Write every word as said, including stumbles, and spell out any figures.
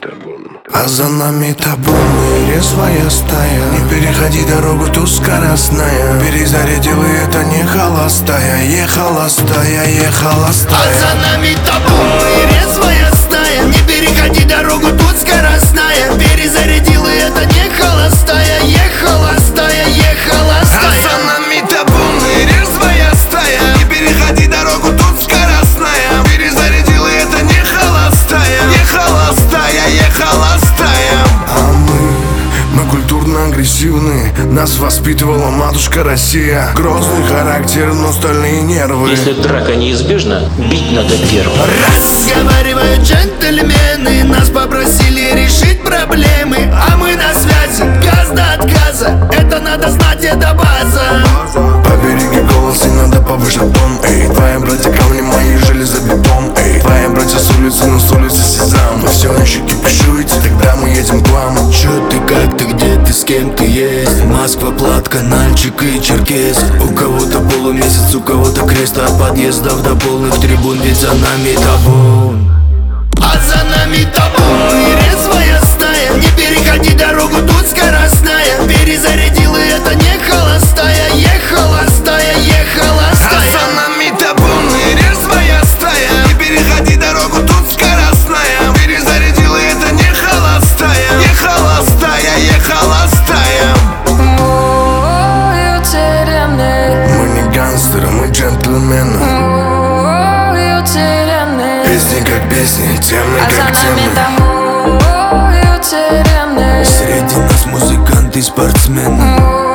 табун. А за нами табун и резвая стая. Не переходи дорогу, тут скоростная. Перезарядил, и это не холостая. Е холостая, е холостая. А за нами табун и резвая стая. Не переходи дорогу, тут скоростная. Перезарядил, и это не холостая. Е холостая, е холостая. А за нами табун и резвая стая. Не переходи дорогу, тут скоростная. Перезарядил, и это не холостая. Не холостая, е холостая. А мы, мы культурно-агрессивны. Нас воспитывала матушка Россия. Грозный характер, но стальные нервы. Если драка неизбежна, бить надо первым. Разговаривают джентльмены. Нас попросили решить проблемы. А мы на связи, газ до отказа. Это надо знать, это база. Побереги голос, и надо повышать тон. Эй, твои братья камни, мои железобетон. Эй, твои братья с улицы, но с улицы сезам. Вы все еще кипишуете, тогда мы едем к вам. Чё ты, как ты, где ты, с кем ты есть? Москва, Платка, Нальчик и Черкес. У кого-то полумесяц, у кого-то крест. От подъездов до полных трибун, ведь за нами табун. А за нами табун и резвая стая. Не переходи дорогу, тут скоростная. Перезарядил, и это не холостая. Е холостая, е холостая. А за нами табун и резвая стая. Не переходи дорогу, тут скоростная. Перезарядил, и это не холостая. Не холостая, е холостая. Мы не гангстеры, мы джентльмены. Песни как песни, темны как темны. Среди нас музыканты и спортсмены.